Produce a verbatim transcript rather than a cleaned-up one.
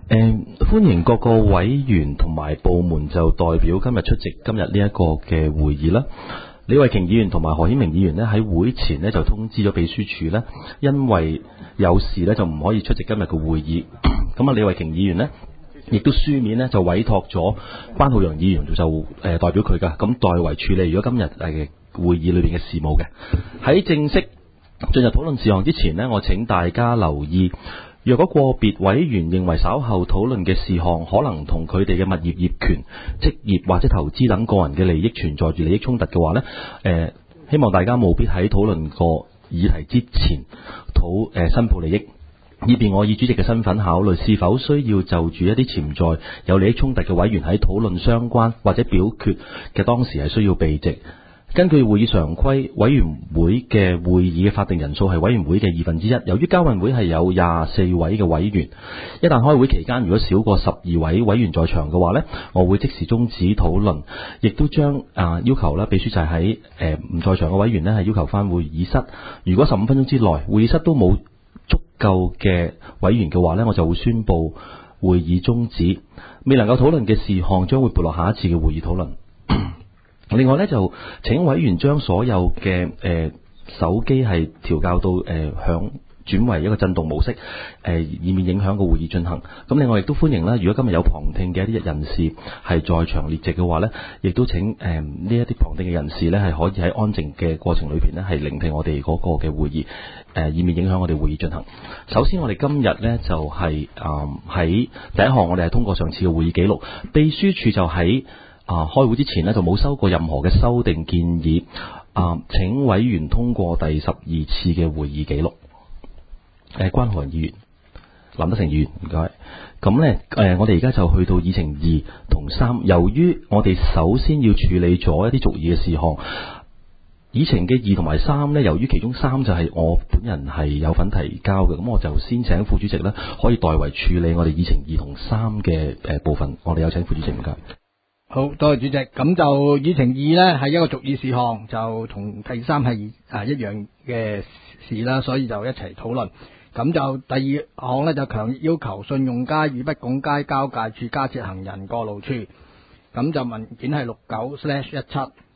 誒，歡迎各個委員同埋部門就代表今日出席今日呢一個嘅會議啦。李慧瓊議員同埋何顯明議員呢喺會前呢就通知咗秘書處呢，因為有事呢就唔可以出席今日嘅會議。咁啊，李慧瓊議員呢亦都書面呢就委託咗關浩陽議員就誒代表佢噶，咁代為處理如果今日誒會議裏邊嘅事務嘅。喺正式進入討論事項之前呢，我請大家留意。若果個別委員認為稍後討論嘅事項可能同佢哋嘅物業業權、職業或者投資等個人嘅利益存在住利益衝突嘅話呢，誒、呃，希望大家務必喺討論個議題之前討誒申報利益，以便我以主席嘅身份考慮是否需要就住一啲潛在有利益衝突嘅委員喺討論相關或者表決嘅當時係需要避席。根據會議常規，委員會嘅會議嘅法定人數係委員會嘅二分之一。由於交運會係有廿四位嘅委員，一旦開會期間如果少過十二位委員在場嘅話呢，我會即時終止討論，亦都將啊要求啦，秘書就喺誒唔在場嘅委員呢係要求翻會議室。如果十五分鐘之內會議室都冇足夠嘅委員嘅話呢，我就會宣布會議終止。未能夠討論嘅事項將會撥落下一次嘅會議討論。另外咧，就請委員將所有嘅誒、呃、手機係調校到誒響轉為一個震動模式，誒、呃、以免影響個會議進行。咁另外亦都歡迎啦，如果今日有旁聽嘅一啲人士係在場列席嘅話咧，亦都請誒呢一啲旁聽嘅人士咧係可以喺安靜嘅過程裏邊咧係聆聽我哋嗰個嘅會議，誒、呃、以免影響我哋會議進行。首先我哋今日咧就係誒喺第一項，我哋係通過上次嘅會議記錄，秘書處就喺啊！開會之前呢，就冇收過任何嘅修訂建議。啊，請委員通過第十二次嘅會議記錄。誒，關浩然議員、林德成議員，唔該。咁呢，誒，我哋而家就去到議程二同三。由於我哋首先要處理咗一啲續議嘅事項，議程嘅二同埋三呢，由於其中三就係我本人係有份提交嘅，咁我就先請副主席呢可以代為處理我哋議程二同三嘅誒部分。我哋有請副主席，唔該。 好多謝主席，咁就議程二呢係一個續議事項，就同第三係啊一樣嘅事啦，所以就一齊討論。咁就第二項呢，就強烈要求信用街與不拱街交界處加設行人過路處，咁就文件係六九 slash 一七。